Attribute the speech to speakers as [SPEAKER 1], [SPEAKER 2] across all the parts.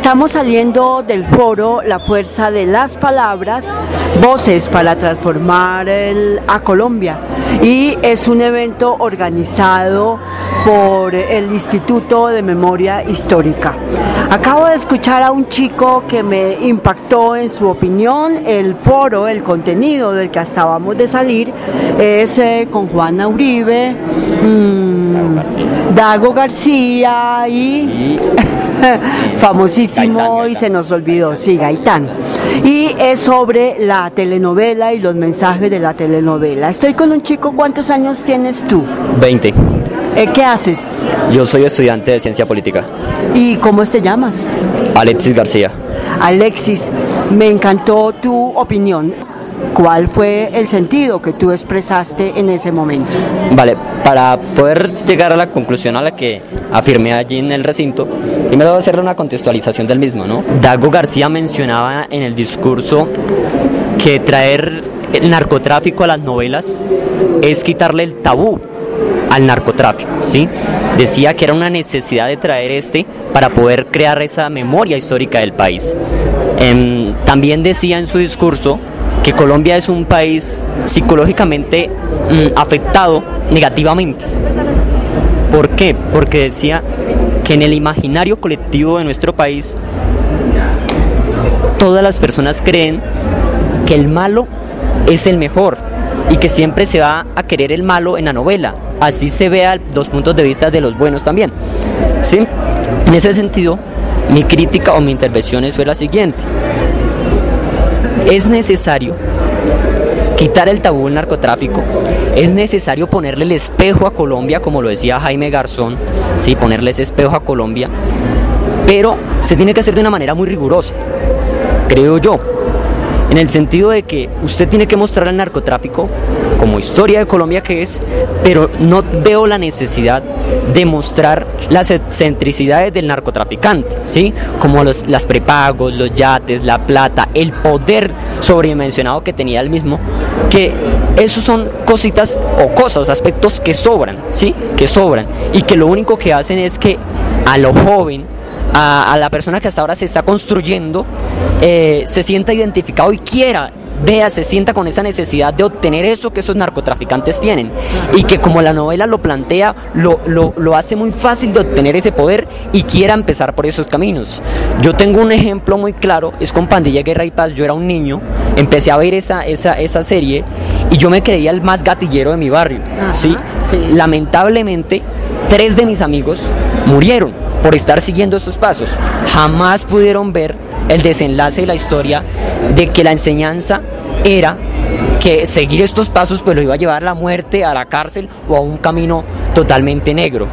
[SPEAKER 1] Estamos saliendo del foro La Fuerza de las Palabras, Voces para Transformar a Colombia, y es un evento organizado por el Instituto de Memoria Histórica. Acabo de escuchar a un chico que me impactó en su opinión. El foro, el contenido del que acabamos de salir es con Juana Uribe, Dago García y famosísimo Gaitán. Y se nos olvidó, sí, Gaitán. Y es sobre la telenovela y los mensajes de la telenovela. Estoy con un chico. ¿Cuántos años tienes tú?
[SPEAKER 2] 20.
[SPEAKER 1] ¿Qué haces?
[SPEAKER 2] Yo soy estudiante de Ciencia Política.
[SPEAKER 1] ¿Y cómo te llamas?
[SPEAKER 2] Alexis García.
[SPEAKER 1] Alexis, me encantó tu opinión. ¿Cuál fue el sentido que tú expresaste en ese momento?
[SPEAKER 2] Vale, para poder llegar a la conclusión a la que afirmé allí en el recinto, primero voy a hacerle una contextualización del mismo, ¿no? Dago García mencionaba en el discurso que traer el narcotráfico a las novelas es quitarle el tabú al narcotráfico, ¿sí? Decía que era una necesidad de traer para poder crear esa memoria histórica del país. También decía en su discurso que Colombia es un país psicológicamente afectado negativamente. ¿Por qué? Porque decía que en el imaginario colectivo de nuestro país todas las personas creen que el malo es el mejor y que siempre se va a querer el malo en la novela, así se vea los puntos de vista de los buenos también, ¿sí? En ese sentido, mi crítica o mi intervención fue la siguiente: es necesario quitar el tabú del narcotráfico, es necesario ponerle el espejo a Colombia, como lo decía Jaime Garzón, ¿sí? Ponerle ese espejo a Colombia, pero se tiene que hacer de una manera muy rigurosa, creo yo, en el sentido de que usted tiene que mostrar el narcotráfico como historia de Colombia que es, pero no veo la necesidad de mostrar las excentricidades del narcotraficante, ¿sí? Como las prepagos, los yates, la plata, el poder sobredimensionado que tenía el mismo, que esos son cositas o cosas, aspectos que sobran, ¿sí? Que sobran, y que lo único que hacen es que a lo joven, a la persona que hasta ahora se está construyendo, se sienta identificado y se sienta con esa necesidad de obtener eso que esos narcotraficantes tienen, y que como la novela lo plantea, lo hace muy fácil de obtener ese poder y quiera empezar por esos caminos. Yo tengo un ejemplo muy claro, es con Pandilla, Guerra y Paz. Yo era un niño, empecé a ver esa serie y yo me creía el más gatillero de mi barrio, ¿sí? Sí. Lamentablemente 3 de mis amigos murieron por estar siguiendo esos pasos. Jamás pudieron ver el desenlace de la historia de que la enseñanza era que seguir estos pasos pues lo iba a llevar a la muerte, a la cárcel o a un camino totalmente negro.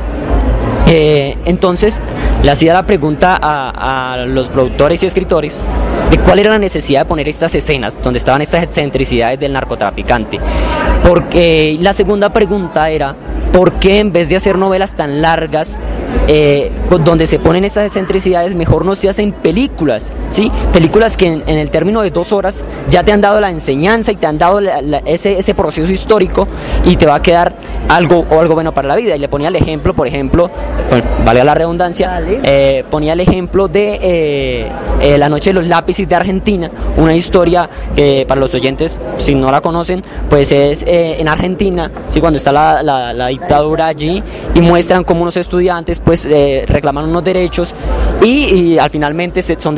[SPEAKER 2] Entonces le hacía la pregunta a los productores y escritores de cuál era la necesidad de poner estas escenas donde estaban estas excentricidades del narcotraficante, porque la segunda pregunta era ¿por qué en vez de hacer novelas tan largas donde se ponen estas excentricidades, mejor no se hacen películas, ¿sí? Películas que en el término de 2 horas ya te han dado la enseñanza y te han dado ese proceso histórico y te va a quedar algo bueno para la vida. Y le ponía el ejemplo, por ejemplo, valga la redundancia, ponía el ejemplo de La Noche de los Lápices de Argentina, una historia que para los oyentes, si no la conocen, pues es en Argentina, ¿sí? Cuando está la dictadura allí, y muestran cómo unos estudiantes pues reclaman unos derechos y al finalmente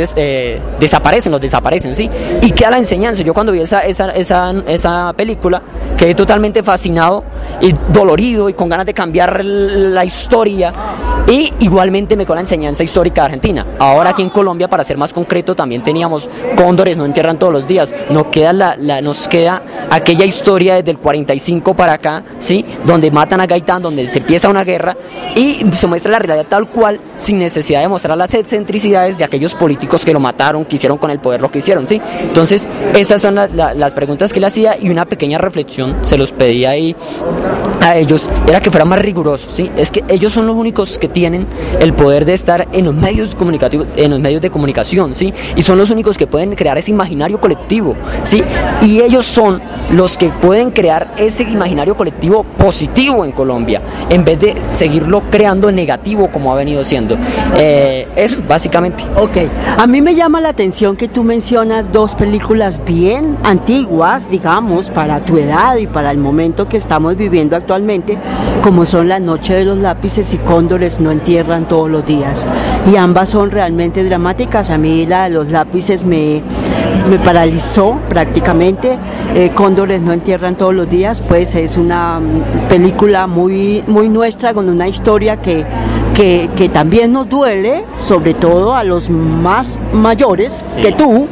[SPEAKER 2] los desaparecen, ¿sí? Y queda la enseñanza. Yo cuando vi esa película quedé totalmente fascinado y dolorido y con ganas de cambiar la historia, y igualmente me quedó la enseñanza histórica de Argentina. Ahora aquí en Colombia, para ser más concreto, también teníamos cóndores, no entierran todos los días, nos queda aquella historia desde el 45 para acá, ¿sí? Donde matan a Gaitán, donde se empieza una guerra y se muestra la realidad tal cual, sin necesidad de mostrar las excentricidades de aquellos políticos que lo mataron, que hicieron con el poder lo que hicieron, ¿sí? Entonces esas son las preguntas que le hacía, y una pequeña reflexión se los pedía ahí a ellos, era que fueran más rigurosos, ¿sí? Es que ellos son los únicos que tienen el poder de estar en los medios comunicativos, en los medios de comunicación, ¿sí? Y son los únicos que pueden crear ese imaginario colectivo, ¿sí? Y ellos son los que pueden crear ese imaginario colectivo positivo en Colombia, en vez de seguirlo creando en negativo como ha venido siendo. Eso, básicamente.
[SPEAKER 1] Ok, a mí me llama la atención que tú mencionas dos películas bien antiguas, digamos, para tu edad y para el momento que estamos viviendo actualmente, como son La noche de los lápices y Cóndores no entierran todos los días. Y ambas son realmente dramáticas. A mí la de los lápices me paralizó prácticamente. Cóndores no entierran todos los días, pues es una película muy nuestra, con una historia que también nos duele, sobre todo a los más mayores, sí, que tú,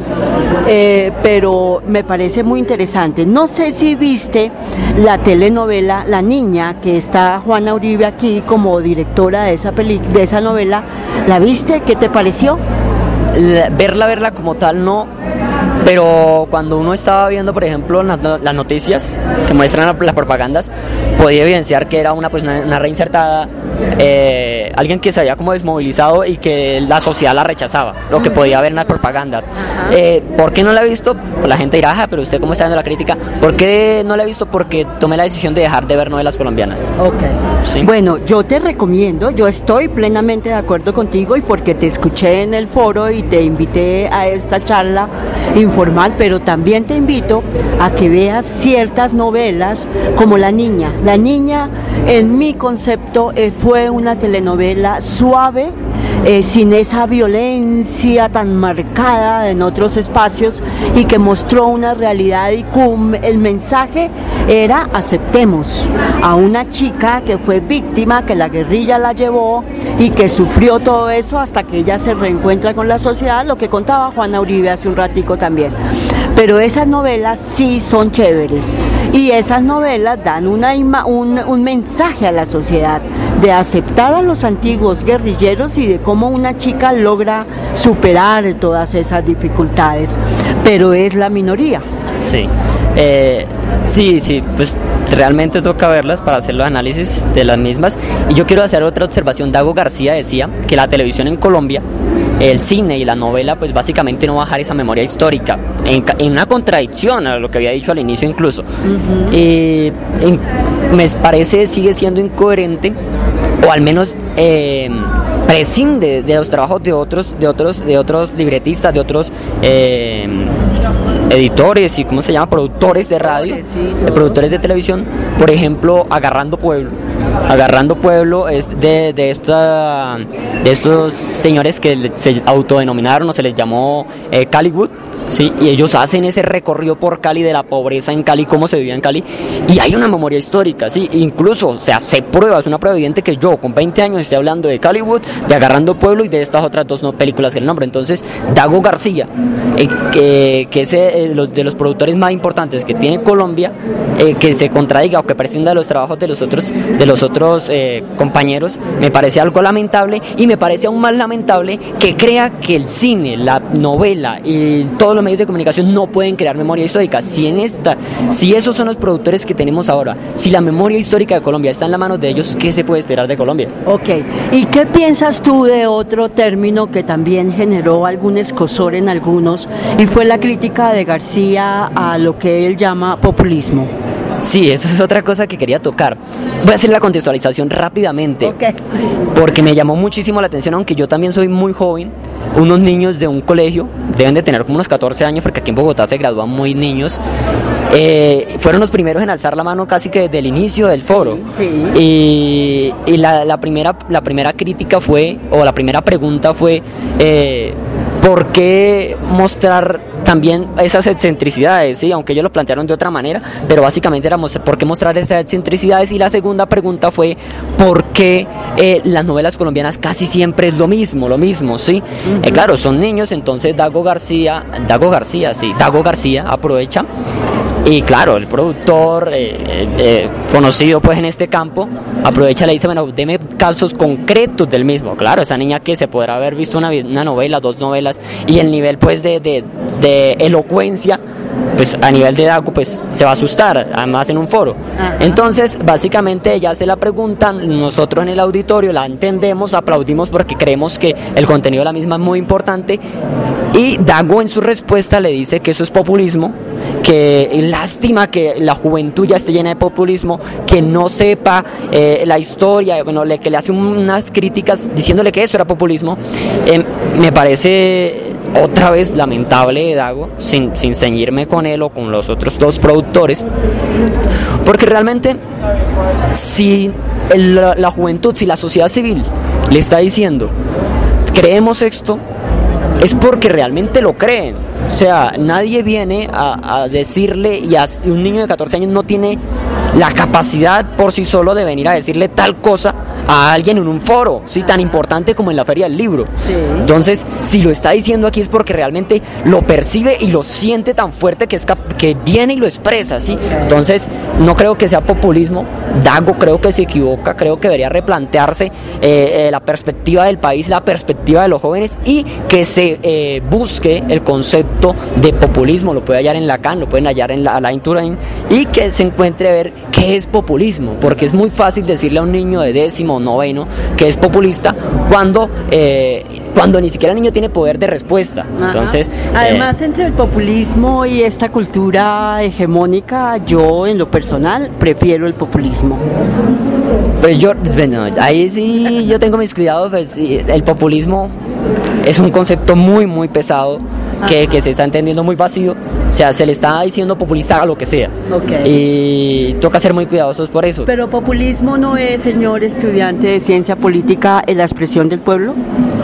[SPEAKER 1] pero me parece muy interesante. No sé si viste la telenovela La Niña, que está Juana Uribe aquí como directora de esa novela. ¿La viste? ¿Qué te pareció?
[SPEAKER 2] Verla como tal no, pero cuando uno estaba viendo, por ejemplo, las noticias que muestran las propagandas, podía evidenciar que era una reinsertada, alguien que se había como desmovilizado y que la sociedad la rechazaba, lo que podía ver en las propagandas. ¿Por qué no la he visto? Pues la gente dirá, pero usted cómo está viendo la crítica. ¿Por qué no la he visto? Porque tomé la decisión de dejar de ver novelas colombianas.
[SPEAKER 1] Ok. ¿Sí? Bueno, yo te recomiendo, yo estoy plenamente de acuerdo contigo, y porque te escuché en el foro y te invité a esta charla informal, pero también te invito a que veas ciertas novelas como La Niña. La Niña, en mi concepto, fue una telenovela suave, sin esa violencia tan marcada en otros espacios, y que mostró una realidad, y el mensaje era: aceptemos a una chica que fue víctima, que la guerrilla la llevó y que sufrió todo eso hasta que ella se reencuentra con la sociedad, lo que contaba Juana Uribe hace un ratico también. Pero esas novelas sí son chéveres, y esas novelas dan un mensaje a la sociedad de aceptar a los antiguos guerrilleros y de cómo una chica logra superar todas esas dificultades, pero es la minoría.
[SPEAKER 2] Sí, sí, pues realmente toca verlas para hacer los análisis de las mismas. Y yo quiero hacer otra observación. Dago García decía que la televisión en Colombia, el cine y la novela, pues básicamente no bajar esa memoria histórica, en una contradicción a lo que había dicho al inicio incluso. Me parece sigue siendo incoherente, o al menos prescinde de los trabajos de otros libretistas, de otros editores y productores de radio, productores de televisión. Por ejemplo, Agarrando Pueblo es de estos señores que se autodenominaron o se les llamó Caliwood, sí, y ellos hacen ese recorrido por Cali, de la pobreza en Cali, cómo se vivía en Cali, y hay una memoria histórica, sí, incluso, o sea, se prueba, es una prueba evidente que yo con 20 años estoy hablando de Caliwood, de Agarrando Pueblo y de estas otras dos películas que el nombre. Entonces, Dago García, que es de los productores más importantes que tiene Colombia, que se contradiga o que prescinda de los trabajos de los otros compañeros, me parece algo lamentable, y me parece aún más lamentable que crea que el cine, la novela y todos los medios de comunicación no pueden crear memoria histórica. Si esos son los productores que tenemos ahora, si la memoria histórica de Colombia está en la mano de ellos, ¿qué se puede esperar de Colombia?
[SPEAKER 1] Ok, ¿y qué piensas tú de otro término que también generó algún escozor en algunos, y fue la crítica de García a lo que él llama populismo?
[SPEAKER 2] Sí, esa es otra cosa que quería tocar. Voy a hacer la contextualización rápidamente,
[SPEAKER 1] okay,
[SPEAKER 2] porque me llamó muchísimo la atención, aunque yo también soy muy joven. Unos niños de un colegio deben de tener como unos 14 años, porque aquí en Bogotá se gradúan muy niños. Fueron los primeros en alzar la mano casi que desde el inicio del foro.
[SPEAKER 1] Sí.
[SPEAKER 2] Y la primera crítica fue, o la primera pregunta fue, ¿por qué mostrar también esas excentricidades? ¿Sí? Aunque ellos lo plantearon de otra manera, pero básicamente era ¿por qué mostrar esas excentricidades? Y la segunda pregunta fue, ¿por qué las novelas colombianas casi siempre es lo mismo, ¿sí? Uh-huh. Claro, son niños, entonces Dago García aprovecha, y claro, el productor conocido pues en este campo, aprovecha y le dice, bueno, deme casos concretos del mismo. Claro, esa niña que se podrá haber visto una novela, dos novelas, y el nivel pues de elocuencia pues a nivel de Dago pues se va a asustar, además en un foro.
[SPEAKER 1] Ajá.
[SPEAKER 2] Entonces básicamente ella se la preguntan, nosotros en el auditorio la entendemos, aplaudimos porque creemos que el contenido de la misma es muy importante, y Dago en su respuesta le dice que eso es populismo, que lástima que la juventud ya esté llena de populismo, que no sepa la historia, bueno, que le hace unas críticas diciéndole que eso era populismo. Me parece otra vez lamentable de Dago, sin ceñirme con él o con los otros dos productores, porque realmente si la juventud, si la sociedad civil le está diciendo creemos esto, es porque realmente lo creen. O sea, nadie viene a decirle, y un niño de 14 años no tiene la capacidad por sí solo de venir a decirle tal cosa a alguien en un foro, ¿sí? Tan importante como en la Feria del Libro.
[SPEAKER 1] Sí.
[SPEAKER 2] Entonces, si lo está diciendo aquí es porque realmente lo percibe y lo siente tan fuerte que viene y lo expresa, ¿sí? Entonces, no creo que sea populismo. Dago creo que se equivoca, creo que debería replantearse la perspectiva del país, la perspectiva de los jóvenes, y que se busque el concepto de populismo. Lo puede hallar en Lacan, lo pueden hallar en Alain Touraine, y que se encuentre a ver qué es populismo, porque es muy fácil decirle a un niño de 10º o 9º que es populista cuando ni siquiera el niño tiene poder de respuesta.
[SPEAKER 1] Ajá.
[SPEAKER 2] Entonces,
[SPEAKER 1] además, entre el populismo y esta cultura hegemónica, yo en lo personal prefiero el populismo.
[SPEAKER 2] pues bueno, ahí sí yo tengo mis cuidados. Pues, el populismo es un concepto muy muy pesado que se está entendiendo muy vacío. O sea, se le está diciendo populista a lo que sea.
[SPEAKER 1] Okay.
[SPEAKER 2] Y toca ser muy cuidadosos por eso.
[SPEAKER 1] Pero populismo no es, señor estudiante de ciencia política, la expresión del pueblo.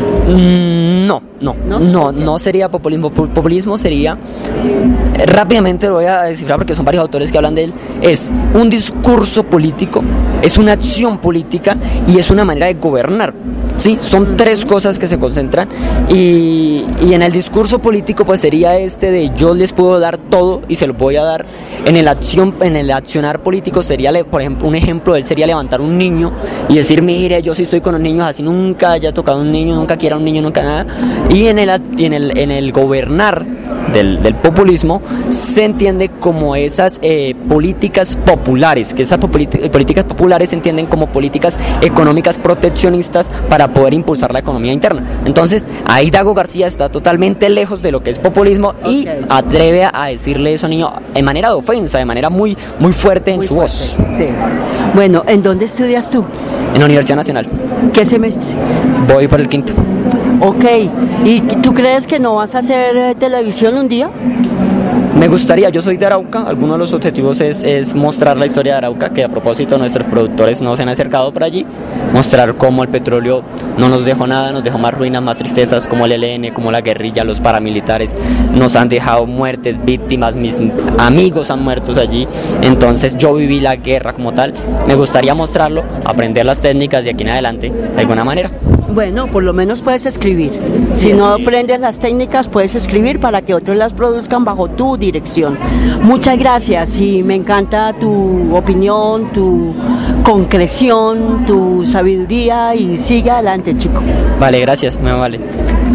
[SPEAKER 2] No sería populismo. Populismo sería, rápidamente lo voy a descifrar porque son varios autores que hablan de él, es un discurso político, es una acción política y es una manera de gobernar. Sí, son tres cosas que se concentran, y en el discurso político pues sería de yo les puedo dar todo y se lo voy a dar. En el accionar político sería, por ejemplo, un ejemplo de él sería levantar un niño y decir, mire, yo sí estoy con los niños, así nunca haya tocado a un niño, nunca quiera a un niño, nunca nada. Y en el gobernar del populismo se entiende como esas políticas populares, que esas políticas populares se entienden como políticas económicas proteccionistas para poder impulsar la economía interna. Entonces, ahí Dago García está totalmente lejos de lo que es populismo y atreve a decirle eso a niños en manera de ofensa, de manera muy, muy fuerte en su voz.
[SPEAKER 1] Sí. Bueno, ¿en dónde estudias tú?
[SPEAKER 2] En la Universidad Nacional.
[SPEAKER 1] ¿Qué semestre?
[SPEAKER 2] Voy por el 5º.
[SPEAKER 1] Ok, ¿y tú crees que no vas a hacer televisión un día?
[SPEAKER 2] Me gustaría, yo soy de Arauca, alguno de los objetivos es mostrar la historia de Arauca, que a propósito nuestros productores no se han acercado por allí, mostrar cómo el petróleo no nos dejó nada, nos dejó más ruinas, más tristezas, como el ELN, como la guerrilla, los paramilitares, nos han dejado muertes, víctimas, mis amigos han muerto allí. Entonces yo viví la guerra como tal, me gustaría mostrarlo, aprender las técnicas de aquí en adelante, de alguna manera.
[SPEAKER 1] Bueno, por lo menos puedes escribir. Si no aprendes las técnicas, puedes escribir para que otros las produzcan bajo tu dirección. Muchas gracias, y me encanta tu opinión, tu concreción, tu sabiduría, y sigue adelante, chico.
[SPEAKER 2] Vale, gracias, me vale.